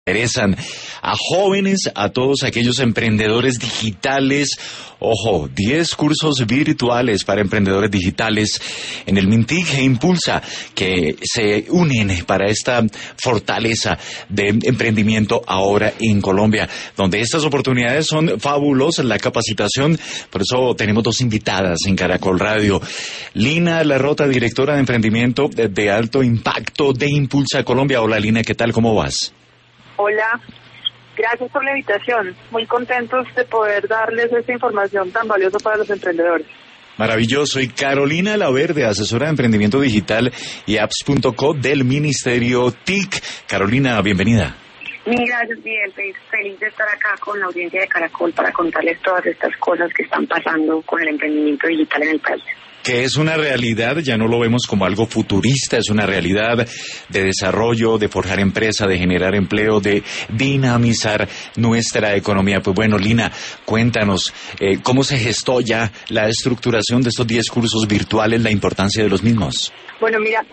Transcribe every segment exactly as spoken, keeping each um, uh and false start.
Interesan a jóvenes, a todos aquellos emprendedores digitales. Ojo, diez cursos virtuales para emprendedores digitales en el Mintic e Impulsa, que se unen para esta fortaleza de emprendimiento ahora en Colombia, donde estas oportunidades son fabulosas, la capacitación. Por eso tenemos dos invitadas en Caracol Radio. Lina Larrota, directora de emprendimiento de alto impacto de Impulsa Colombia. Hola Lina, ¿qué tal? ¿Cómo vas? Hola, gracias por la invitación. Muy contentos de poder darles esta información tan valiosa para los emprendedores. Maravilloso. Y Carolina Laverde, asesora de emprendimiento digital y apps punto co del Ministerio T I C. Carolina, bienvenida. Mil gracias, Miguel. Feliz de estar acá con la audiencia de Caracol para contarles todas estas cosas que están pasando con el emprendimiento digital en el país. Que es una realidad, ya no lo vemos como algo futurista, es una realidad de desarrollo, de forjar empresa, de generar empleo, de dinamizar nuestra economía. Pues bueno, Lina, cuéntanos, eh, ¿cómo se gestó ya la estructuración de estos diez cursos virtuales, la importancia de los mismos? Bueno, mira,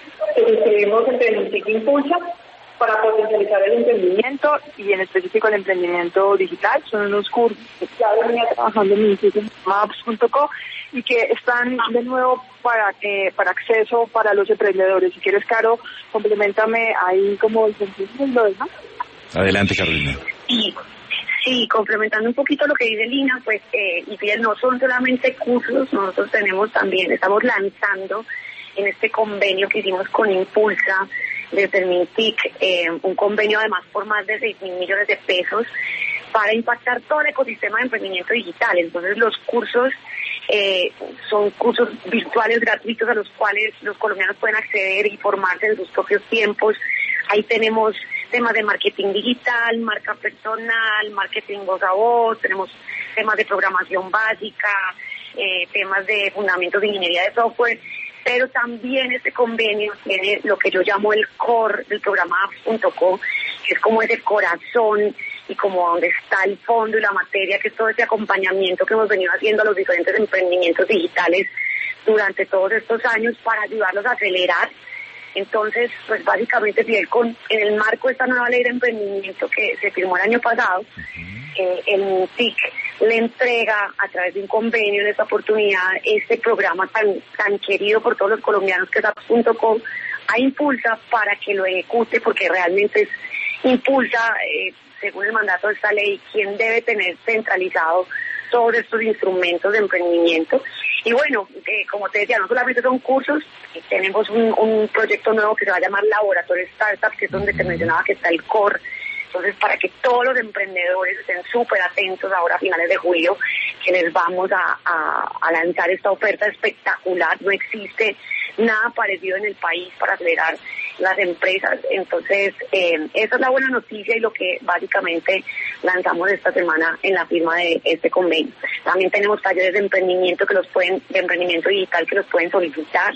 tenemos Emprendimiento Impulsa para potencializar el emprendimiento y en específico el emprendimiento digital. Son unos cursos que ya venía trabajando en mi sitio apps punto co y que están de nuevo para eh, para acceso para los emprendedores. Si quieres, Caro, complementame ahí como el sentido, ¿no? Adelante, Carolina. Sí, sí, complementando un poquito lo que dice Lina, pues, eh, y bien, no son solamente cursos, nosotros tenemos también, estamos lanzando en este convenio que hicimos con Impulsa, desde el Mintic, eh, un convenio además por más de seis mil millones de pesos para impactar todo el ecosistema de emprendimiento digital. Entonces los cursos eh, son cursos virtuales gratuitos a los cuales los colombianos pueden acceder y formarse en sus propios tiempos. Ahí tenemos temas de marketing digital, marca personal, marketing voz a voz, tenemos temas de programación básica, eh, temas de fundamentos de ingeniería de software. Pero también este convenio tiene lo que yo llamo el core del programa apps punto co, que es como ese corazón y como donde está el fondo y la materia, que es todo ese acompañamiento que hemos venido haciendo a los diferentes emprendimientos digitales durante todos estos años para ayudarlos a acelerar. Entonces, pues básicamente, Fidel, con, en el marco de esta nueva ley de emprendimiento que se firmó el año pasado, uh-huh. eh, el T I C le entrega a través de un convenio en esta oportunidad este programa tan tan querido por todos los colombianos que es apps punto co a Impulsa para que lo ejecute, porque realmente es Impulsa, eh, según el mandato de esta ley, quien debe tener centralizado todos estos instrumentos de emprendimiento. Y bueno, eh, como te decía, no solamente son cursos, tenemos un, un proyecto nuevo que se va a llamar Laboratorio Startup, que es donde te mencionaba que está el core. Entonces, para que todos los emprendedores estén súper atentos ahora a finales de julio, que les vamos a, a, a lanzar esta oferta espectacular. No existe nada parecido en el país para acelerar las empresas. Entonces, eh, esa es la buena noticia y lo que básicamente lanzamos esta semana en la firma de este convenio. También tenemos talleres de emprendimiento que los pueden, de emprendimiento digital que los pueden solicitar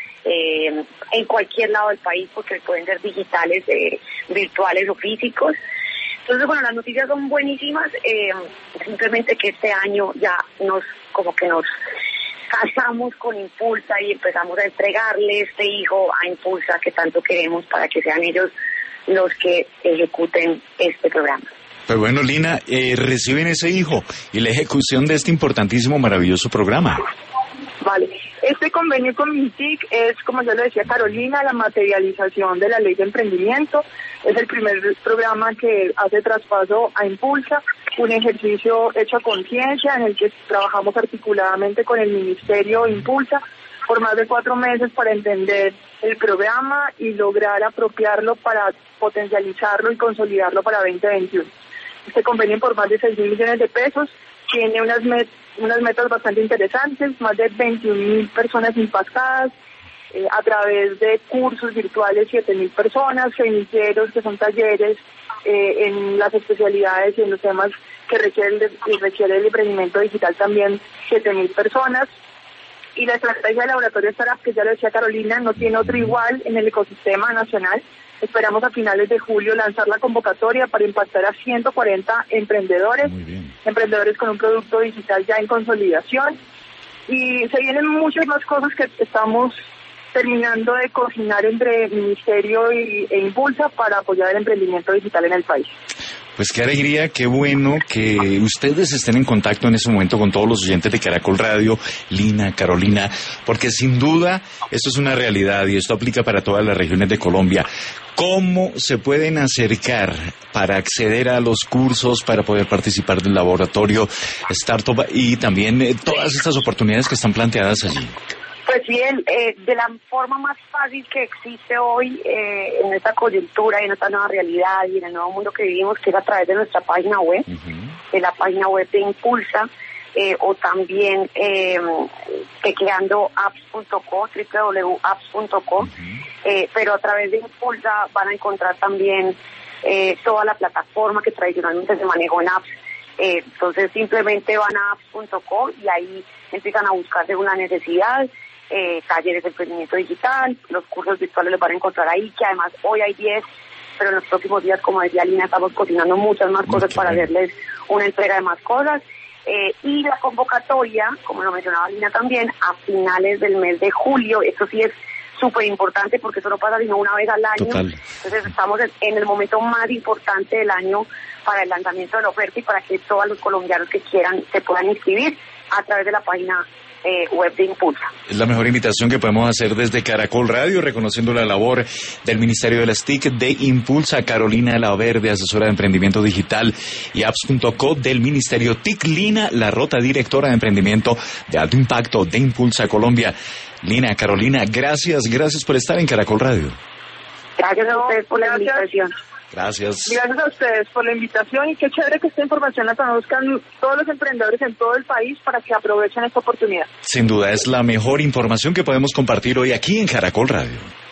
eh, en cualquier lado del país, porque pueden ser digitales, eh, virtuales o físicos. Entonces, bueno, las noticias son buenísimas, eh, simplemente que este año ya nos, como que nos casamos con Impulsa y empezamos a entregarle este hijo a Impulsa que tanto queremos para que sean ellos los que ejecuten este programa. Pero bueno, Lina, eh, reciben ese hijo y la ejecución de este importantísimo, maravilloso programa. Vale, este convenio con Mintic es, como ya lo decía Carolina, la materialización de la ley de emprendimiento. Es el primer programa que hace traspaso a Impulsa, un ejercicio hecho a conciencia en el que trabajamos articuladamente con el Ministerio Impulsa por más de cuatro meses para entender el programa y lograr apropiarlo para potencializarlo y consolidarlo para veinte veintiuno. Este convenio por más de seis mil millones de pesos tiene unas, met unas metas bastante interesantes, más de veintiún mil personas impactadas, eh, a través de cursos virtuales siete mil personas, semilleros que son talleres eh, en las especialidades y en los temas que requiere el, requiere el emprendimiento digital también siete mil personas. Y la estrategia de Laboratorio Startup, que ya lo decía Carolina, no tiene otro igual en el ecosistema nacional. Esperamos a finales de julio lanzar la convocatoria para impactar a ciento cuarenta emprendedores, emprendedores con un producto digital ya en consolidación. Y se vienen muchas más cosas que estamos terminando de cocinar entre Ministerio y, e Impulsa para apoyar el emprendimiento digital en el país. Pues qué alegría, qué bueno que ustedes estén en contacto en ese momento con todos los oyentes de Caracol Radio, Lina, Carolina, porque sin duda esto es una realidad y esto aplica para todas las regiones de Colombia. ¿Cómo se pueden acercar para acceder a los cursos, para poder participar del laboratorio Startup y también eh, todas estas oportunidades que están planteadas allí? Pues bien, eh, de la forma más fácil que existe hoy eh, en esta coyuntura y en esta nueva realidad y en el nuevo mundo que vivimos, que es a través de nuestra página web, uh-huh. de la página web de Impulsa, eh, o también eh, tecleando apps punto co, doble u doble u doble u punto apps punto co, uh-huh. eh, pero a través de Impulsa van a encontrar también eh, toda la plataforma que tradicionalmente se manejó en apps. Eh, entonces simplemente van a apps punto co y ahí empiezan a buscar de una necesidad. Eh, talleres de emprendimiento digital, los cursos virtuales los van a encontrar ahí, que además hoy hay diez, pero en los próximos días, como decía Lina, estamos cocinando muchas más cosas okay. para hacerles una entrega de más cosas, eh, y la convocatoria, como lo mencionaba Lina también, a finales del mes de julio. Esto sí es súper importante porque eso no pasa sino una vez al año. Total. Entonces estamos en el momento más importante del año para el lanzamiento de la oferta y para que todos los colombianos que quieran se puedan inscribir a través de la página Eh, web de Impulsa. Es la mejor invitación que podemos hacer desde Caracol Radio, reconociendo la labor del Ministerio de las T I C, de Impulsa, Carolina Laverde, asesora de emprendimiento digital, y apps punto co del Ministerio T I C, Lina Larrota, directora de emprendimiento de alto impacto de Impulsa Colombia. Lina, Carolina, gracias, gracias por estar en Caracol Radio. Gracias a ustedes por Gracias. la invitación. Gracias. Gracias a ustedes por la invitación y qué chévere que esta información la conozcan todos los emprendedores en todo el país para que aprovechen esta oportunidad. Sin duda es la mejor información que podemos compartir hoy aquí en Caracol Radio.